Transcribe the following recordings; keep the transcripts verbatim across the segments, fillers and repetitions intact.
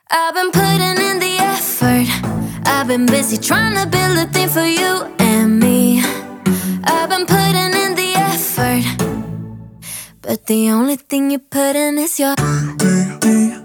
I've been putting in the effort. I've been busy trying to build a thing for you and me. I've been putting in the effort, but the only thing you put in is your yeah.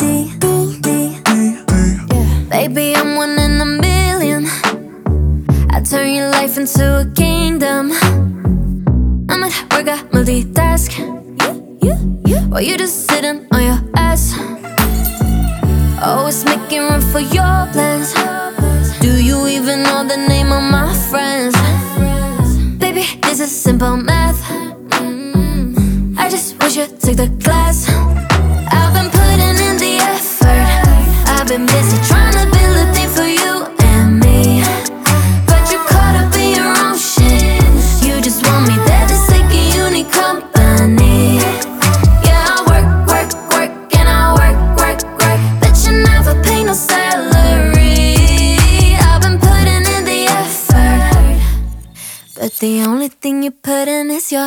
Baby, I'm one in a million. I turn your life into a kingdom. I'm at work, I multitask while you just sitting on your ass. Always making room for your plans. Do you even know the name of my friends? Baby, this is simple math. mm, I just wish you took the class. I've been putting in the effort. I've been busy trying to build a thing for you and me, but you caught up in your own shit. You just want me there to take a unique company. Yeah, I work, work, work, and I work, work, work, but you never pay no salary. I've been putting in the effort, but the only thing you put in is your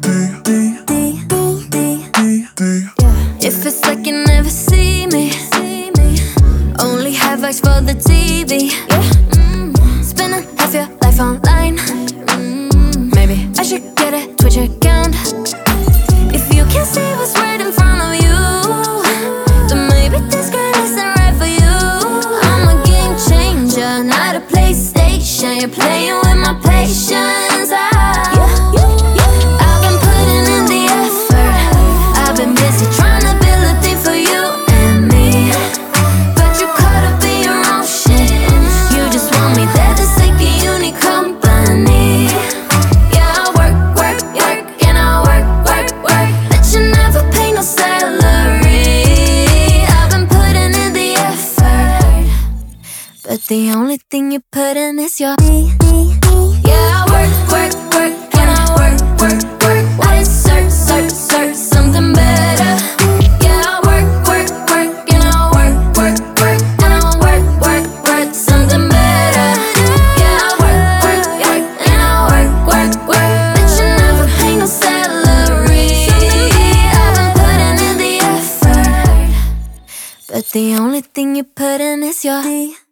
if it's like you never see me, only have eyes for the T V. mm. Spending half your life online. mm. Maybe I should get a Twitch account. If you can't see what's right in front of you, then maybe this girl isn't right for you. I'm a game changer, not a PlayStation. You're playing with my patience. I I've been putting in the effort. I've been busy trying to build a thing for you and me, but you caught up in your own shit. You just want me there to take a unique company. Yeah, I work, work, work, and I work, work, work, but you never pay no salary. I've been putting in the effort, but the only thing you put in is your yeah, I work, work, work, and I work, work, work. What is search, search, search, something better. Yeah, I work, work, work, and I work, work, work, and I work, work, work, something better. Yeah, I work, work, work, and I work, work, work, but you never pay no salary. I've been putting in the effort, but the only thing you put in is your